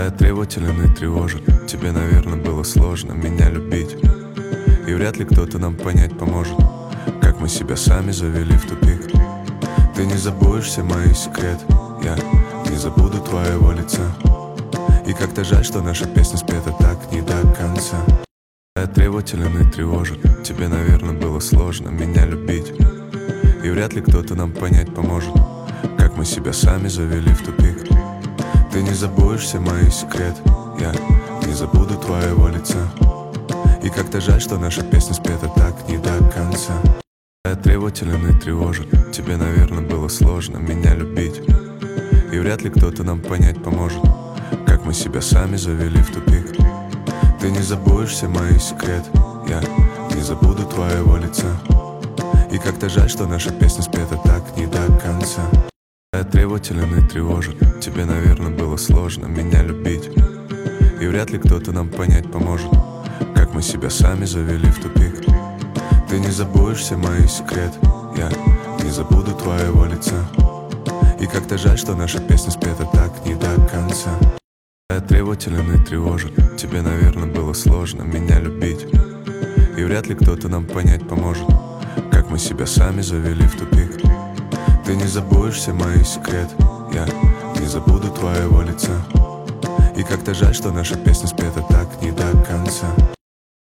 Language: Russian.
Я требователен и тревожен. Тебе, наверное, было сложно меня любить, и вряд ли кто-то нам понять поможет, как мы себя сами завели в тупик. Ты не забудешь все мои секреты, я не забуду твоего лица. И как-то жаль, что наша песня спета так не до конца. Я требователен и тревожен. Тебе, наверное, было сложно меня любить, и вряд ли кто-то нам понять поможет, как мы себя сами завели в тупик. Ты не забудешь все мои секреты, я не забуду твоего лица. И как-то жаль, что наша песня спета так не до конца. Я требователен и тревожен. Тебе, наверное, было сложно меня любить, и вряд ли кто-то нам понять поможет, как мы себя сами завели в тупик. Ты не забудешь все мои секреты, я не забуду твоего лица. И как-то жаль, что наша песня спета так не до конца. Я требователен и тревожен. Тебе, наверное, было сложно меня любить, и вряд ли кто-то нам понять поможет, как мы себя сами завели в тупик. Ты не забудешь все мои секреты, я не забуду твоего лица. И как-то жаль, что наша песня спета так не до конца. Я требователен и тревожен. Тебе, наверное, было сложно меня любить, и вряд ли кто-то нам понять поможет, как мы себя сами завели в тупик. Ты не забудешь все мои секреты, я не забуду твоего лица. И как-то жаль, что наша песня спета так не до конца.